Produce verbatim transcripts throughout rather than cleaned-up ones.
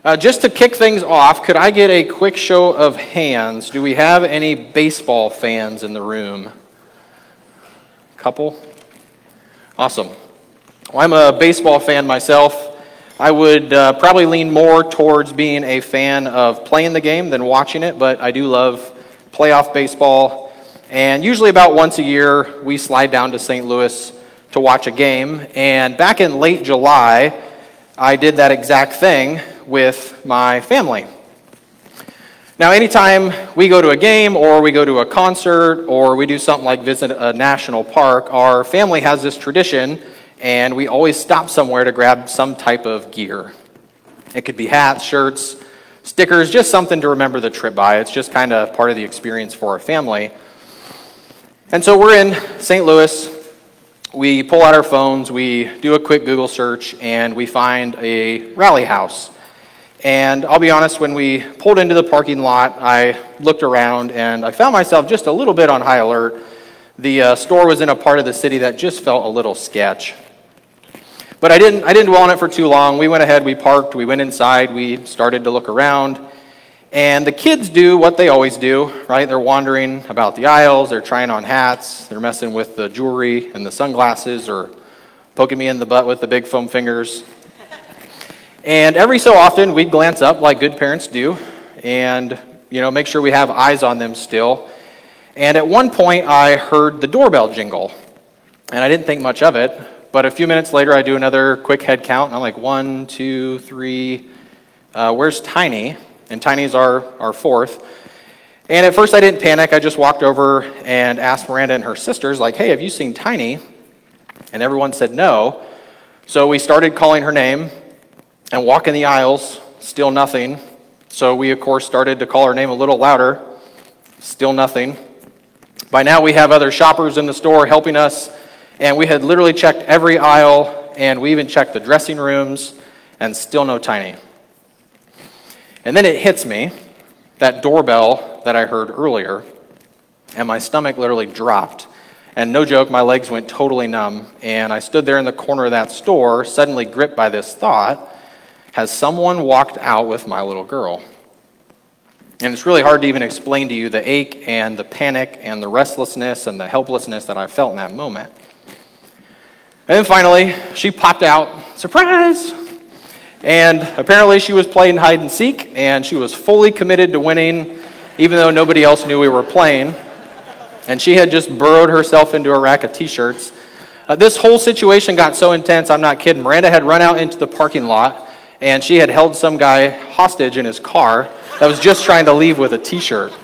Uh, just to kick things off, could I get a quick show of hands? Do we have any baseball fans in the room? Couple? Awesome. Well, I'm a baseball fan myself. I would uh, probably lean more towards being a fan of playing the game than watching it, but I do love playoff baseball. And usually about once a year, we slide down to Saint Louis to watch a game. And back in late July, I did that exact thing with my family. Now, anytime we go to a game or we go to a concert or we do something like visit a national park, our family has this tradition, and we always stop somewhere to grab some type of gear. It could be hats, shirts, stickers, just something to remember the trip by. It's just kind of part of the experience for our family. And so we're in Saint Louis. We pull out our phones, we do a quick Google search, and we find a rally house. And I'll be honest, when we pulled into the parking lot, I looked around and I found myself just a little bit on high alert. The uh, store was in a part of the city that just felt a little sketch. But I didn't I didn't dwell on it for too long. We went ahead, we parked, we went inside, we started to look around. And the kids do what they always do, right? They're wandering about the aisles, they're trying on hats, they're messing with the jewelry and the sunglasses, or poking me in the butt with the big foam fingers. And every so often, we'd glance up like good parents do and, you know, make sure we have eyes on them still. And at one point, I heard the doorbell jingle, and I didn't think much of it. But a few minutes later, I do another quick head count, and I'm like, one, two, three, uh, where's Tiny? And Tiny's our, our fourth. And at first, I didn't panic. I just walked over and asked Miranda and her sisters, like, hey, have you seen Tiny? And everyone said no. So we started calling her name and walking the aisles, still nothing. So we, of course, started to call her name a little louder, still nothing. By now, we have other shoppers in the store helping us, and we had literally checked every aisle, and we even checked the dressing rooms, and still no Tiny. And then it hits me, that doorbell that I heard earlier, and my stomach literally dropped. And no joke, my legs went totally numb, and I stood there in the corner of that store, suddenly gripped by this thought: has someone walked out with my little girl? And it's really hard to even explain to you the ache and the panic and the restlessness and the helplessness that I felt in that moment. And then finally, she popped out, surprise! And apparently she was playing hide and seek, and she was fully committed to winning, even though nobody else knew we were playing. And she had just burrowed herself into a rack of t-shirts. Uh, this whole situation got so intense, I'm not kidding. Miranda had run out into the parking lot, and she had held some guy hostage in his car that was just trying to leave with a t-shirt.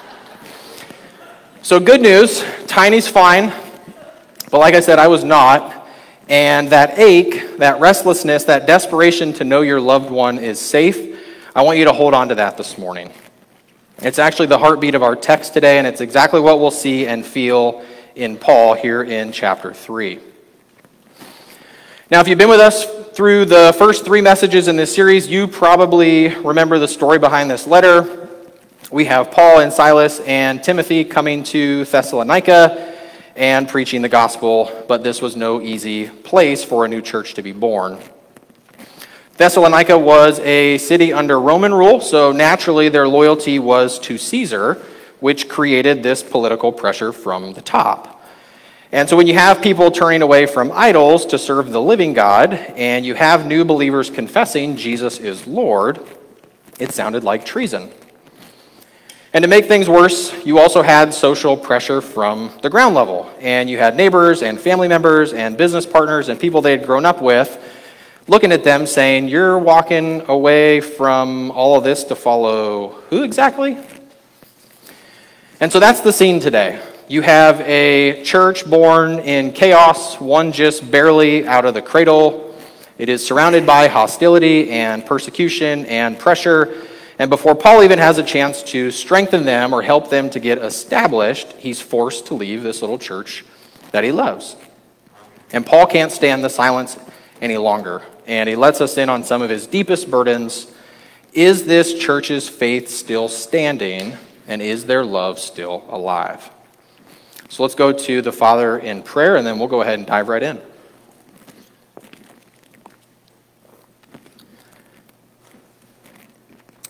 So good news, Tiny's fine, but like I said, I was not. And that ache, that restlessness, that desperation to know your loved one is safe, I want you to hold on to that this morning. It's actually the heartbeat of our text today, and it's exactly what we'll see and feel in Paul here in chapter three. Now, if you've been with us through the first three messages in this series, you probably remember the story behind this letter. We have Paul and Silas and Timothy coming to Thessalonica and preaching the gospel, but this was no easy place for a new church to be born. Thessalonica was a city under Roman rule, so naturally their loyalty was to Caesar, which created this political pressure from the top. And so when you have people turning away from idols to serve the living God, and you have new believers confessing Jesus is Lord, it sounded like treason. And to make things worse, you also had social pressure from the ground level. And you had neighbors and family members and business partners and people they had grown up with looking at them saying, you're walking away from all of this to follow who exactly? And so that's the scene today. You have a church born in chaos, one just barely out of the cradle. It is surrounded by hostility and persecution and pressure. And before Paul even has a chance to strengthen them or help them to get established, he's forced to leave this little church that he loves. And Paul can't stand the silence any longer. And he lets us in on some of his deepest burdens. Is this church's faith still standing? And is their love still alive? So let's go to the Father in prayer, and then we'll go ahead and dive right in.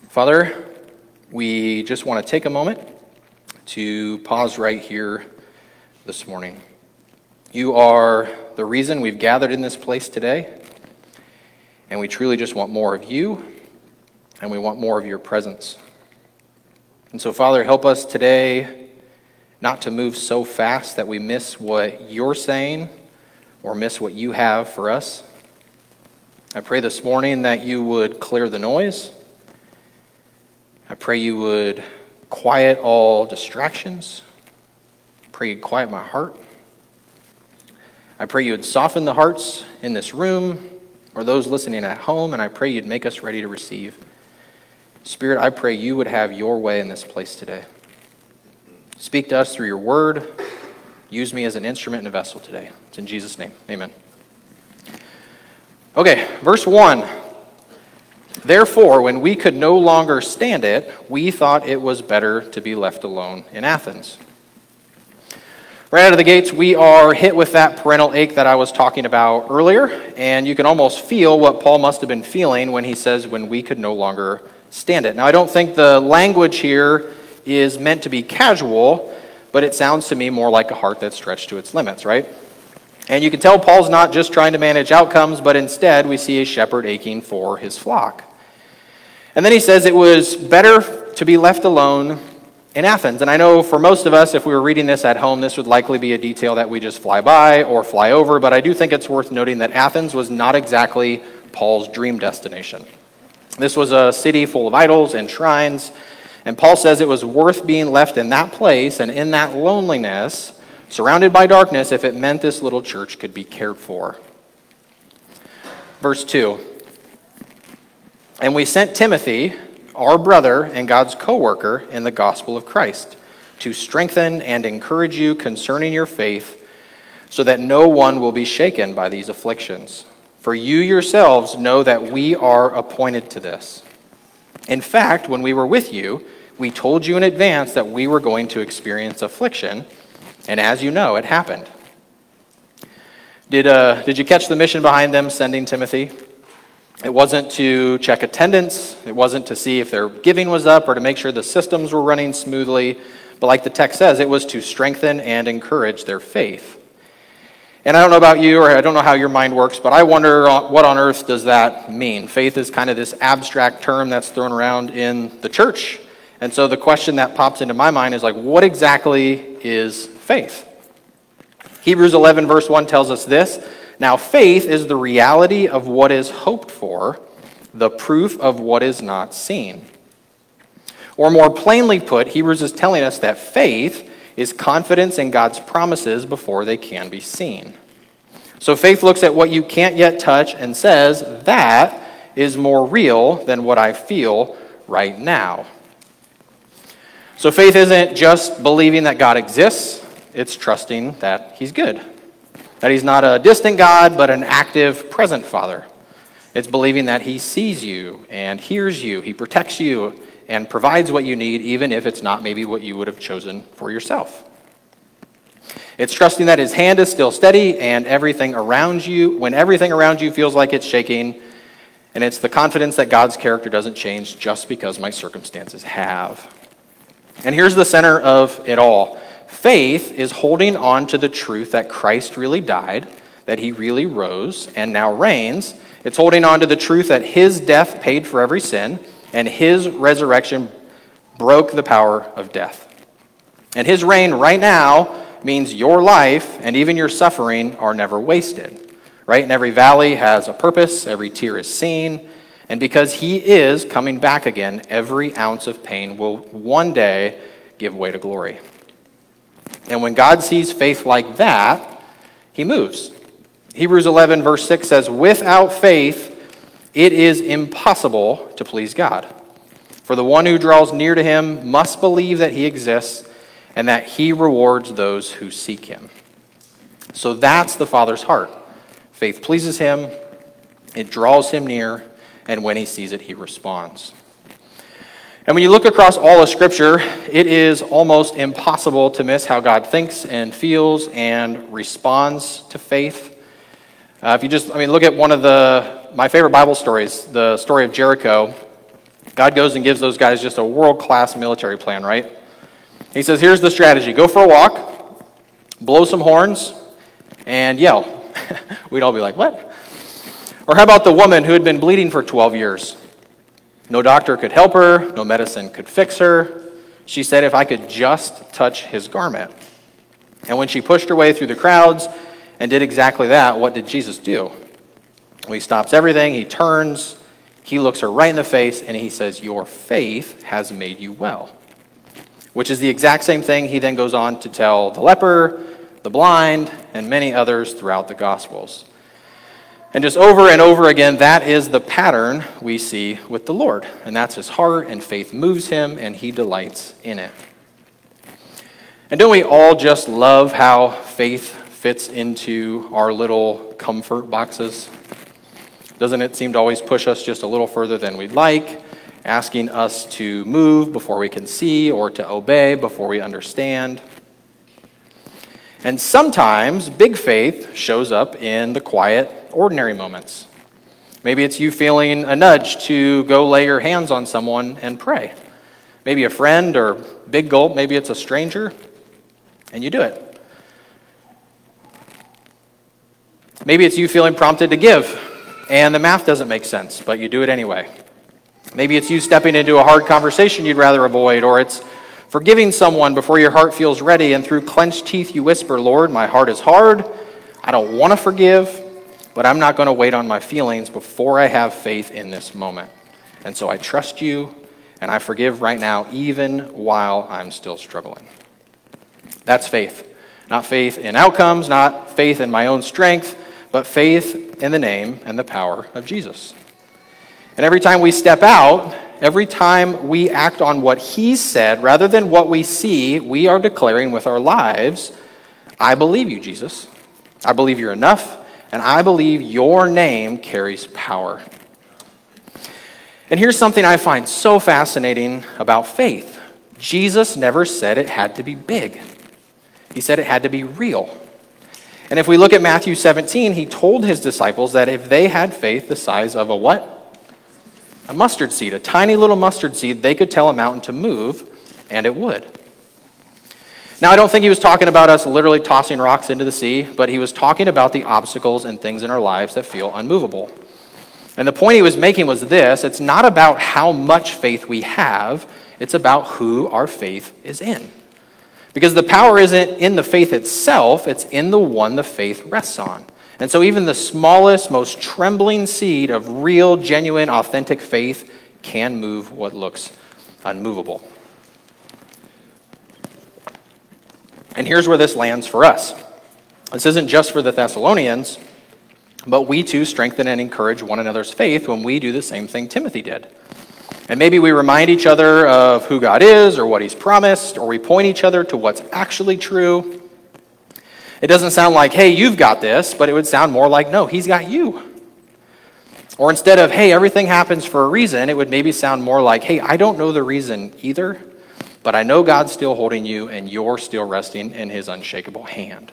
Father, we just want to take a moment to pause right here this morning. You are the reason we've gathered in this place today, and we truly just want more of you, and we want more of your presence. And so, Father, help us today not to move so fast that we miss what you're saying or miss what you have for us. I pray this morning that you would clear the noise. I pray you would quiet all distractions. I pray you'd quiet my heart. I pray you would soften the hearts in this room or those listening at home, and I pray you'd make us ready to receive. Spirit, I pray you would have your way in this place today. Speak to us through your word. Use me as an instrument and a vessel today. It's in Jesus' name. Amen. Okay, verse one. Therefore, when we could no longer stand it, we thought it was better to be left alone in Athens. Right out of the gates, we are hit with that parental ache that I was talking about earlier, and you can almost feel what Paul must have been feeling when he says, when we could no longer stand it. Now, I don't think the language here is meant to be casual, but it sounds to me more like a heart that's stretched to its limits, right? And you can tell Paul's not just trying to manage outcomes, but instead we see a shepherd aching for his flock. And then he says it was better to be left alone in Athens. And I know for most of us, if we were reading this at home, this would likely be a detail that we just fly by or fly over, but I do think it's worth noting that Athens was not exactly Paul's dream destination. This was a city full of idols and shrines, and Paul says it was worth being left in that place and in that loneliness, surrounded by darkness, if it meant this little church could be cared for. Verse two. And we sent Timothy, our brother and God's co-worker in the gospel of Christ, to strengthen and encourage you concerning your faith, so that no one will be shaken by these afflictions. For you yourselves know that we are appointed to this. In fact, when we were with you, we told you in advance that we were going to experience affliction, and as you know, it happened. Did, uh, did you catch the mission behind them sending Timothy? It wasn't to check attendance. It wasn't to see if their giving was up or to make sure the systems were running smoothly. But like the text says, it was to strengthen and encourage their faith. And I don't know about you, or I don't know how your mind works, but I wonder what on earth does that mean? Faith is kind of this abstract term that's thrown around in the church. And so the question that pops into my mind is like, what exactly is faith? Hebrews eleven verse one tells us this. Now, faith is the reality of what is hoped for, the proof of what is not seen. Or more plainly put, Hebrews is telling us that faith is confidence in God's promises before they can be seen. So faith looks at what you can't yet touch and says, that is more real than what I feel right now. So faith isn't just believing that God exists, it's trusting that he's good. That he's not a distant God, but an active, present Father. It's believing that he sees you and hears you, he protects you, and provides what you need, even if it's not maybe what you would have chosen for yourself. It's trusting that his hand is still steady and everything around you, when everything around you feels like it's shaking, and it's the confidence that God's character doesn't change just because my circumstances have. And here's the center of it all. Faith is holding on to the truth that Christ really died, that he really rose and now reigns. It's holding on to the truth that his death paid for every sin and his resurrection broke the power of death. And his reign right now means your life and even your suffering are never wasted, right? And every valley has a purpose, every tear is seen, and because he is coming back again, every ounce of pain will one day give way to glory. And when God sees faith like that, he moves. Hebrews eleven verse six says, without faith, it is impossible to please God. For the one who draws near to him must believe that he exists and that he rewards those who seek him. So that's the Father's heart. Faith pleases him, it draws him near, and when he sees it, he responds. And when you look across all of Scripture, it is almost impossible to miss how God thinks and feels and responds to faith. Uh, if you just, I mean, look at one of the my favorite Bible stories, the story of Jericho. God goes and gives those guys just a world-class military plan, right? He says, here's the strategy. Go for a walk, blow some horns, and yell. We'd all be like, what? Or how about the woman who had been bleeding for twelve years? No doctor could help her. No medicine could fix her. She said, if I could just touch his garment. And when she pushed her way through the crowds and did exactly that, what did Jesus do? Well, he stops everything. He turns. He looks her right in the face, and he says, your faith has made you well. Which is the exact same thing he then goes on to tell the leper, the blind, and many others throughout the Gospels. And just over and over again, that is the pattern we see with the Lord. And that's his heart, and faith moves him, and he delights in it. And don't we all just love how faith fits into our little comfort boxes? Doesn't it seem to always push us just a little further than we'd like, asking us to move before we can see or to obey before we understand? And sometimes big faith shows up in the quiet, ordinary moments. Maybe it's you feeling a nudge to go lay your hands on someone and pray. Maybe a friend, or big gulp, maybe it's a stranger, and you do it. Maybe it's you feeling prompted to give, and the math doesn't make sense, but you do it anyway. Maybe it's you stepping into a hard conversation you'd rather avoid, or it's forgiving someone before your heart feels ready, and through clenched teeth you whisper, Lord, my heart is hard, I don't want to forgive, but I'm not going to wait on my feelings before I have faith in this moment. And so I trust you, and I forgive right now, even while I'm still struggling. That's faith. Not faith in outcomes, not faith in my own strength, but faith in the name and the power of Jesus. And every time we step out, every time we act on what he said, rather than what we see, we are declaring with our lives, I believe you, Jesus. I believe you're enough, and I believe your name carries power. And here's something I find so fascinating about faith. Jesus never said it had to be big. He said it had to be real. And if we look at Matthew seventeen, he told his disciples that if they had faith the size of a what? A mustard seed, a tiny little mustard seed, they could tell a mountain to move, and it would. Now, I don't think he was talking about us literally tossing rocks into the sea, but he was talking about the obstacles and things in our lives that feel unmovable. And the point he was making was this: it's not about how much faith we have, it's about who our faith is in. Because the power isn't in the faith itself, it's in the one the faith rests on. And so even the smallest, most trembling seed of real, genuine, authentic faith can move what looks unmovable. And here's where this lands for us. This isn't just for the Thessalonians, but we too strengthen and encourage one another's faith when we do the same thing Timothy did. And maybe we remind each other of who God is or what he's promised, or we point each other to what's actually true. It doesn't sound like, hey, you've got this, but it would sound more like, no, he's got you. Or instead of, hey, everything happens for a reason, it would maybe sound more like, hey, I don't know the reason either, but I know God's still holding you and you're still resting in his unshakable hand.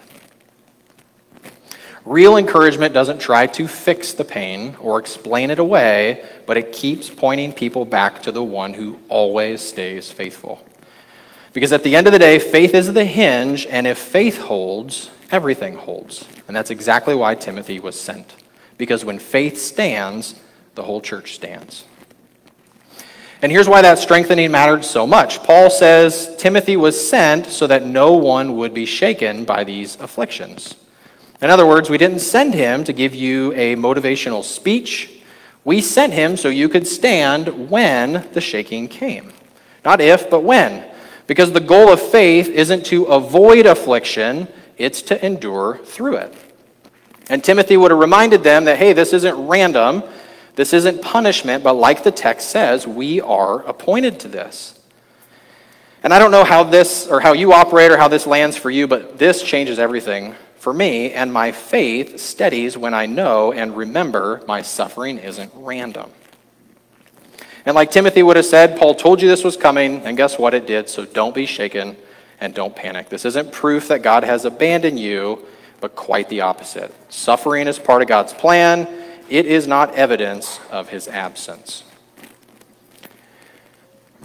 Real encouragement doesn't try to fix the pain or explain it away, but it keeps pointing people back to the one who always stays faithful. Because at the end of the day, faith is the hinge, and if faith holds, everything holds. And that's exactly why Timothy was sent. Because when faith stands, the whole church stands. And here's why that strengthening mattered so much. Paul says Timothy was sent so that no one would be shaken by these afflictions. In other words, we didn't send him to give you a motivational speech. We sent him so you could stand when the shaking came. Not if, but when. Because the goal of faith isn't to avoid affliction, it's to endure through it. And Timothy would have reminded them that, hey, this isn't random, this isn't punishment, but like the text says, we are appointed to this. And I don't know how this, or how you operate, or how this lands for you, but this changes everything for me, and my faith steadies when I know and remember my suffering isn't random. And like Timothy would have said, Paul told you this was coming, and guess what? It did, so don't be shaken and don't panic. This isn't proof that God has abandoned you, but quite the opposite. Suffering is part of God's plan. It is not evidence of his absence.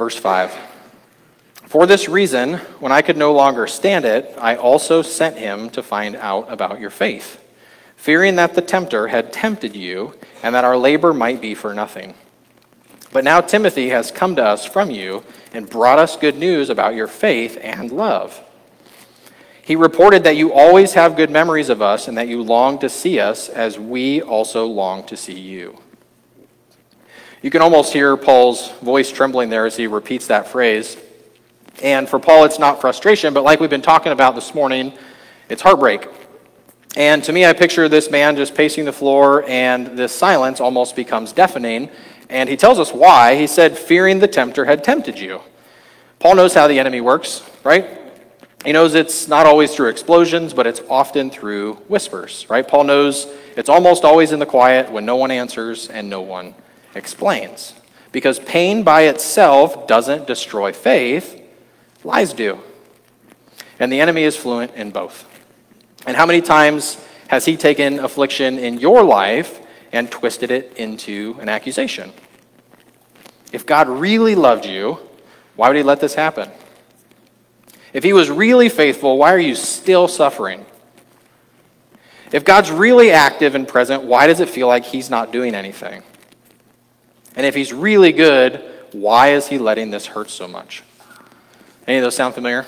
Verse five. For this reason, when I could no longer stand it, I also sent him to find out about your faith, fearing that the tempter had tempted you and that our labor might be for nothing. But now Timothy has come to us from you and brought us good news about your faith and love. He reported that you always have good memories of us and that you long to see us as we also long to see you. You can almost hear Paul's voice trembling there as he repeats that phrase. And for Paul, it's not frustration, but like we've been talking about this morning, it's heartbreak. And to me, I picture this man just pacing the floor, and this silence almost becomes deafening. And he tells us why. He said, fearing the tempter had tempted you. Paul knows how the enemy works, right? He knows it's not always through explosions, but it's often through whispers, right? Paul knows it's almost always in the quiet when no one answers and no one explains. Because pain by itself doesn't destroy faith. Lies do. And the enemy is fluent in both. And how many times has he taken affliction in your life and twisted it into an accusation? If God really loved you, why would he let this happen? If he was really faithful, why are you still suffering? If God's really active and present, why does it feel like he's not doing anything? And if he's really good, why is he letting this hurt so much? Any of those sound familiar?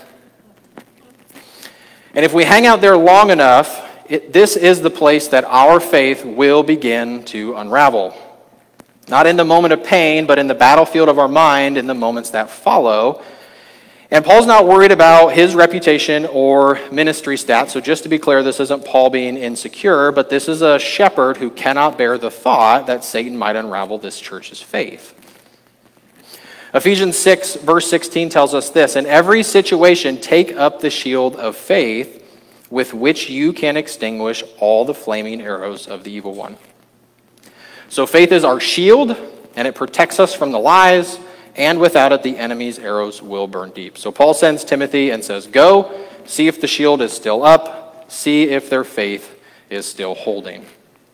And if we hang out there long enough, it, this is the place that our faith will begin to unravel. Not in the moment of pain, but in the battlefield of our mind in the moments that follow. And Paul's not worried about his reputation or ministry stats. So just to be clear, this isn't Paul being insecure, but this is a shepherd who cannot bear the thought that Satan might unravel this church's faith. Ephesians six, verse sixteen tells us this: in every situation, take up the shield of faith with which you can extinguish all the flaming arrows of the evil one. So faith is our shield, and it protects us from the lies, and without it, the enemy's arrows will burn deep. So Paul sends Timothy and says, go, see if the shield is still up, see if their faith is still holding.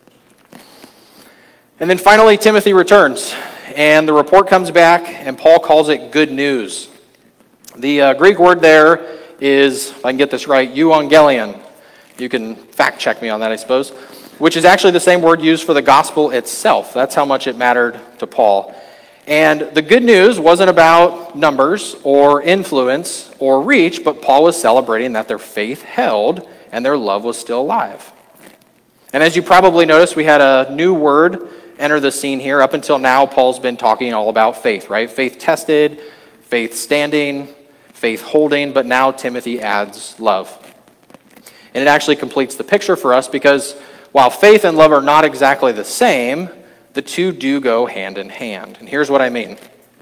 And then finally, Timothy returns. And the report comes back, and Paul calls it good news. The uh, Greek word there is, if I can get this right, euangelion. You can fact check me on that, I suppose, which is actually the same word used for the gospel itself. That's how much it mattered to Paul. And the good news wasn't about numbers or influence or reach, but Paul was celebrating that their faith held and their love was still alive. And as you probably noticed, we had a new word enter the scene here. Up until now, Paul's been talking all about faith, right? Faith tested, faith standing, faith holding, but now Timothy adds love. And it actually completes the picture for us because while faith and love are not exactly the same, the two do go hand in hand. And here's what I mean.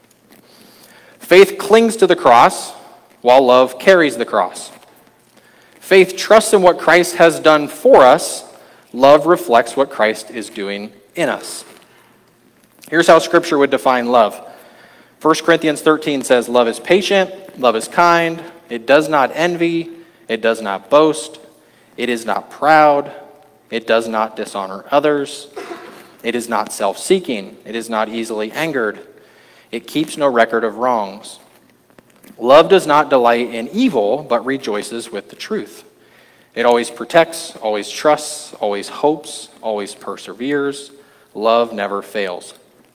Faith clings to the cross while love carries the cross. Faith trusts in what Christ has done for us. Love reflects what Christ is doing in us. Here's how Scripture would define love. First Corinthians thirteen says, love is patient, love is kind, it does not envy, it does not boast, it is not proud, it does not dishonor others, it is not self-seeking, it is not easily angered, it keeps no record of wrongs. Love does not delight in evil, but rejoices with the truth. It always protects, always trusts, always hopes, always perseveres. Love never fails.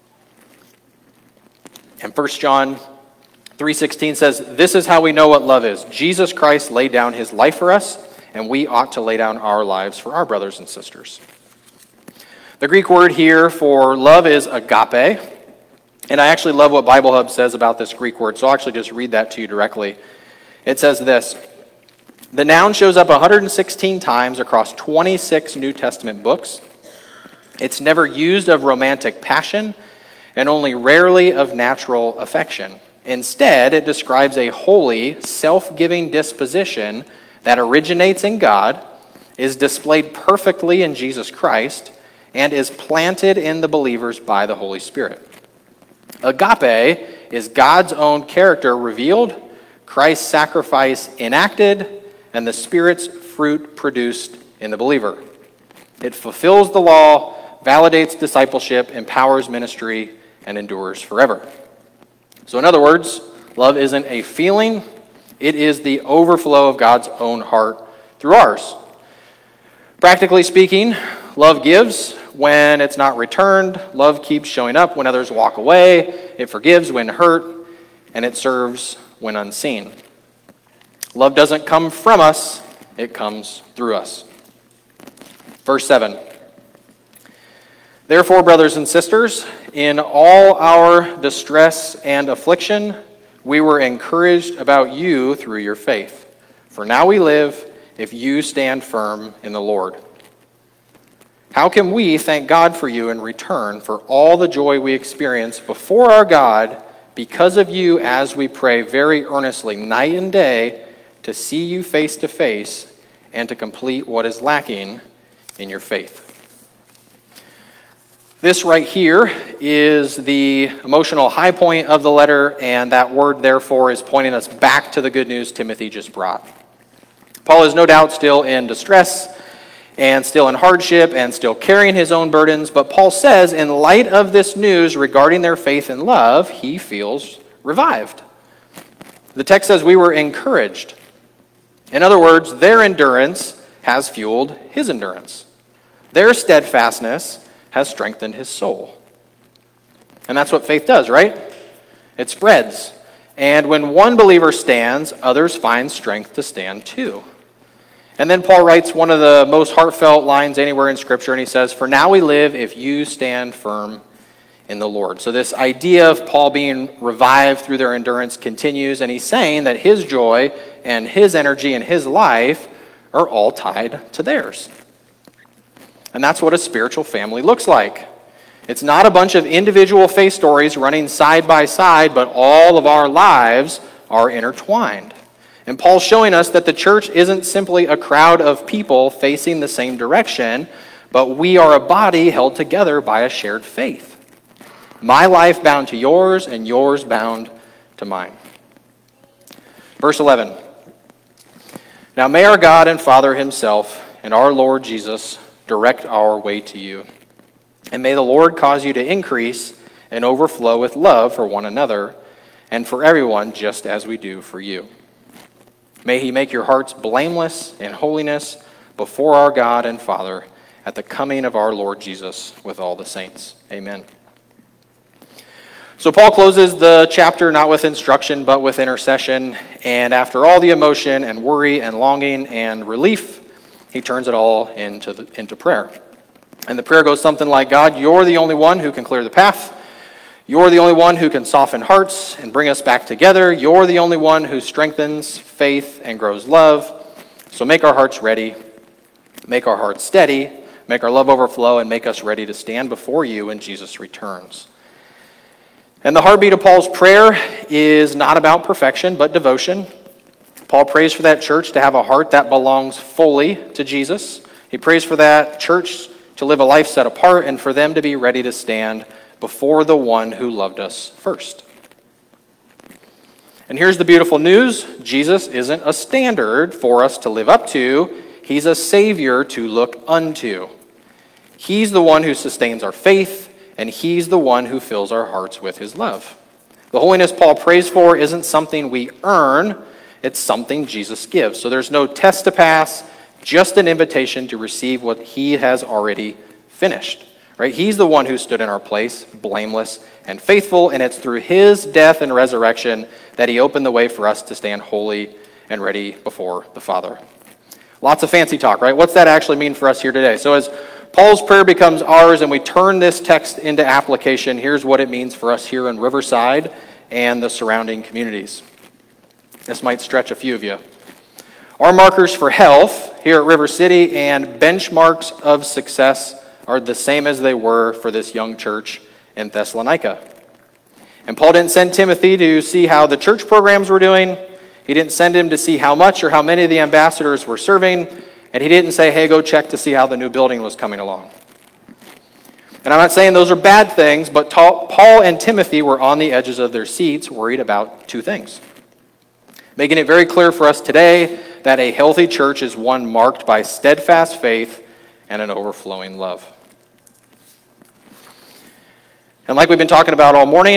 And First John three sixteen says, this is how we know what love is. Jesus Christ laid down his life for us, and we ought to lay down our lives for our brothers and sisters. The Greek word here for love is agape. And I actually love what Bible Hub says about this Greek word, so I'll actually just read that to you directly. It says this: the noun shows up one hundred sixteen times across twenty-six New Testament books. It's never used of romantic passion and only rarely of natural affection. Instead, it describes a holy, self-giving disposition that originates in God, is displayed perfectly in Jesus Christ, and is planted in the believers by the Holy Spirit. Agape is God's own character revealed, Christ's sacrifice enacted, and the Spirit's fruit produced in the believer. It fulfills the law, validates discipleship, empowers ministry, and endures forever. So in other words, love isn't a feeling, it is the overflow of God's own heart through ours. Practically speaking, love gives when it's not returned, love keeps showing up when others walk away, it forgives when hurt, and it serves when unseen. Love doesn't come from us, it comes through us. Verse seven. Therefore, brothers and sisters, in all our distress and affliction, we were encouraged about you through your faith. For now we live if you stand firm in the Lord. How can we thank God for you in return for all the joy we experience before our God because of you as we pray very earnestly night and day to see you face to face and to complete what is lacking in your faith? This right here is the emotional high point of the letter, and that word, therefore, is pointing us back to the good news Timothy just brought. Paul is no doubt still in distress and still in hardship and still carrying his own burdens, but Paul says in light of this news regarding their faith and love, he feels revived. The text says we were encouraged. In other words, their endurance has fueled his endurance. Their steadfastness has strengthened his soul. And that's what faith does, right? It spreads. And when one believer stands, others find strength to stand too. And then Paul writes one of the most heartfelt lines anywhere in Scripture, and he says, "For now we live if you stand firm in the Lord." So this idea of Paul being revived through their endurance continues, and he's saying that his joy and his energy and his life are all tied to theirs. And that's what a spiritual family looks like. It's not a bunch of individual faith stories running side by side, but all of our lives are intertwined. And Paul's showing us that the church isn't simply a crowd of people facing the same direction, but we are a body held together by a shared faith. My life bound to yours, and yours bound to mine. Verse eleven. Now may our God and Father himself and our Lord Jesus direct our way to you. And may the Lord cause you to increase and overflow with love for one another and for everyone, just as we do for you. May he make your hearts blameless in holiness before our God and Father at the coming of our Lord Jesus with all the saints. Amen. So Paul closes the chapter not with instruction, but with intercession. And after all the emotion and worry and longing and relief, he turns it all into, the, into prayer. And the prayer goes something like, God, you're the only one who can clear the path. You're the only one who can soften hearts and bring us back together. You're the only one who strengthens faith and grows love. So make our hearts ready, make our hearts steady, make our love overflow, and make us ready to stand before you when Jesus returns. And the heartbeat of Paul's prayer is not about perfection, but devotion. Paul prays for that church to have a heart that belongs fully to Jesus. He prays for that church to live a life set apart and for them to be ready to stand before the one who loved us first. And here's the beautiful news. Jesus isn't a standard for us to live up to. He's a Savior to look unto. He's the one who sustains our faith, and he's the one who fills our hearts with his love. The holiness Paul prays for isn't something we earn. It's something Jesus gives. So there's no test to pass, just an invitation to receive what he has already finished. Right? He's the one who stood in our place, blameless and faithful, and it's through his death and resurrection that he opened the way for us to stand holy and ready before the Father. Lots of fancy talk, right? What's that actually mean for us here today? So as Paul's prayer becomes ours and we turn this text into application, here's what it means for us here in Riverside and the surrounding communities. This might stretch a few of you. Our markers for health here at River City and benchmarks of success are the same as they were for this young church in Thessalonica. And Paul didn't send Timothy to see how the church programs were doing. He didn't send him to see how much or how many of the ambassadors were serving. And he didn't say, hey, go check to see how the new building was coming along. And I'm not saying those are bad things, but Paul and Timothy were on the edges of their seats worried about two things. Making it very clear for us today that a healthy church is one marked by steadfast faith and an overflowing love. And like we've been talking about all morning,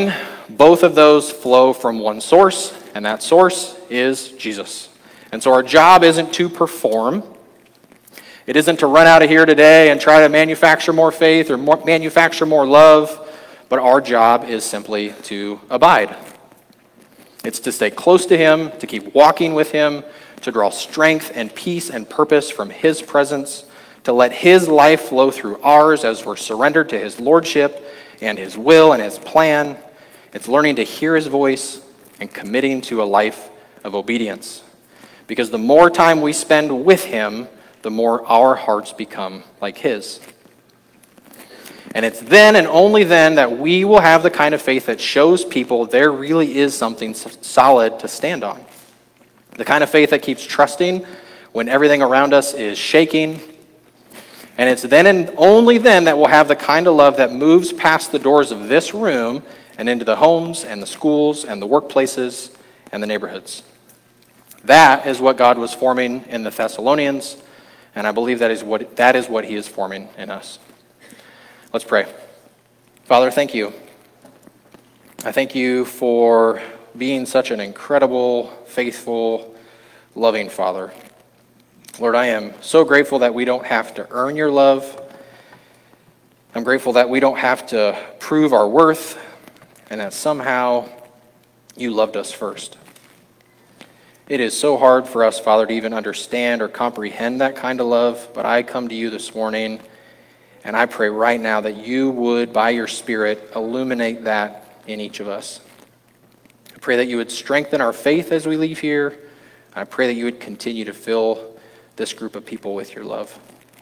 both of those flow from one source, and that source is Jesus. And so our job isn't to perform. It isn't to run out of here today and try to manufacture more faith or more, manufacture more love, but our job is simply to abide. It's to stay close to him, to keep walking with him, to draw strength and peace and purpose from his presence, to let his life flow through ours as we're surrendered to his lordship and his will and his plan. It's learning to hear his voice and committing to a life of obedience. Because the more time we spend with him, the more our hearts become like his. And it's then and only then that we will have the kind of faith that shows people there really is something solid to stand on. The kind of faith that keeps trusting when everything around us is shaking. And it's then and only then that we'll have the kind of love that moves past the doors of this room and into the homes and the schools and the workplaces and the neighborhoods. That is what God was forming in the Thessalonians, and I believe that is what that is what he is forming in us. Let's pray. Father, thank you. I thank you for being such an incredible, faithful, loving Father. Lord, I am so grateful that we don't have to earn your love. I'm grateful that we don't have to prove our worth, and that somehow you loved us first. It is so hard for us, Father, to even understand or comprehend that kind of love, but I come to you this morning, and I pray right now that you would, by your Spirit, illuminate that in each of us. I pray that you would strengthen our faith as we leave here. I pray that you would continue to fill this group of people with your love.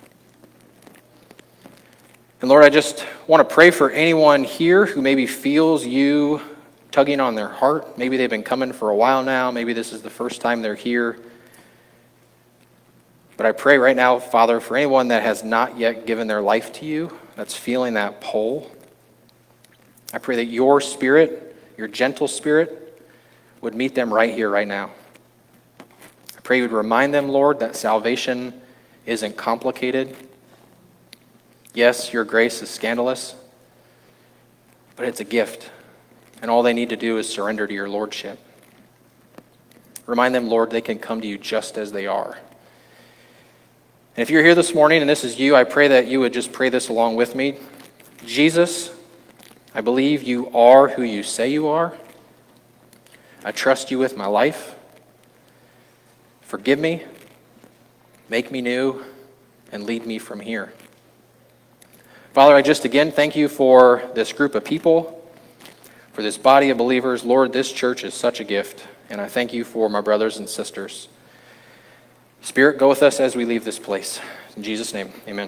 And Lord, I just want to pray for anyone here who maybe feels you tugging on their heart. Maybe they've been coming for a while now. Maybe this is the first time they're here. But I pray right now, Father, for anyone that has not yet given their life to you, that's feeling that pull, I pray that your Spirit, your gentle Spirit, would meet them right here, right now. I pray you would remind them, Lord, that salvation isn't complicated. Yes, your grace is scandalous, but it's a gift, and all they need to do is surrender to your lordship. Remind them, Lord, they can come to you just as they are. And if you're here this morning and this is you, I pray that you would just pray this along with me. Jesus, I believe you are who you say you are. I trust you with my life. Forgive me, make me new, and lead me from here. Father, I just again thank you for this group of people, for this body of believers. Lord, this church is such a gift, and I thank you for my brothers and sisters. Spirit, go with us as we leave this place. In Jesus' name, amen.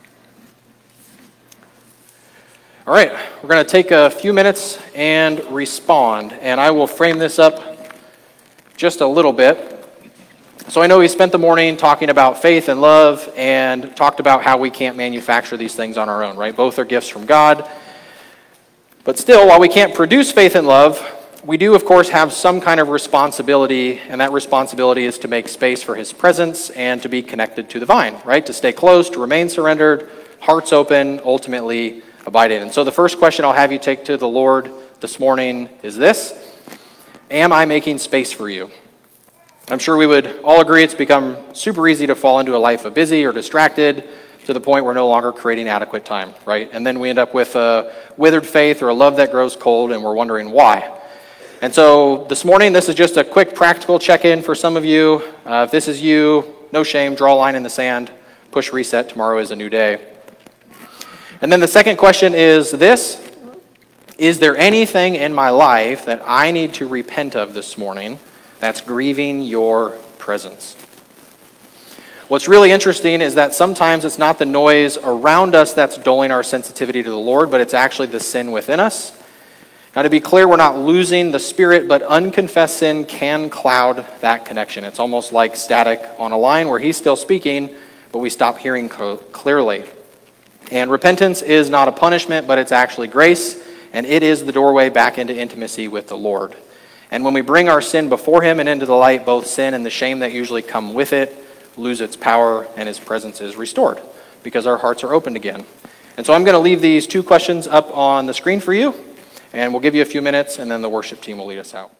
All right, we're going to take a few minutes and respond, and I will frame this up just a little bit. So I know we spent the morning talking about faith and love and talked about how we can't manufacture these things on our own, right? Both are gifts from God. But still, while we can't produce faith and love, we do, of course, have some kind of responsibility, and that responsibility is to make space for his presence and to be connected to the vine, right? To stay close, to remain surrendered, hearts open, ultimately abiding. And so the first question I'll have you take to the Lord this morning is this: am I making space for you? I'm sure we would all agree it's become super easy to fall into a life of busy or distracted to the point we're no longer creating adequate time, right? And then we end up with a withered faith or a love that grows cold, and we're wondering why. And so this morning, this is just a quick practical check-in for some of you. Uh, if this is you, no shame, draw a line in the sand, push reset, tomorrow is a new day. And then the second question is this: is there anything in my life that I need to repent of this morning that's grieving your presence? What's really interesting is that sometimes it's not the noise around us that's dulling our sensitivity to the Lord, but it's actually the sin within us. Now, to be clear, we're not losing the Spirit, but unconfessed sin can cloud that connection. It's almost like static on a line where he's still speaking, but we stop hearing co- clearly. And repentance is not a punishment, but it's actually grace, and it is the doorway back into intimacy with the Lord. And when we bring our sin before him and into the light, both sin and the shame that usually come with it lose its power, and his presence is restored because our hearts are opened again. And so I'm going to leave these two questions up on the screen for you. And we'll give you a few minutes, and then the worship team will lead us out.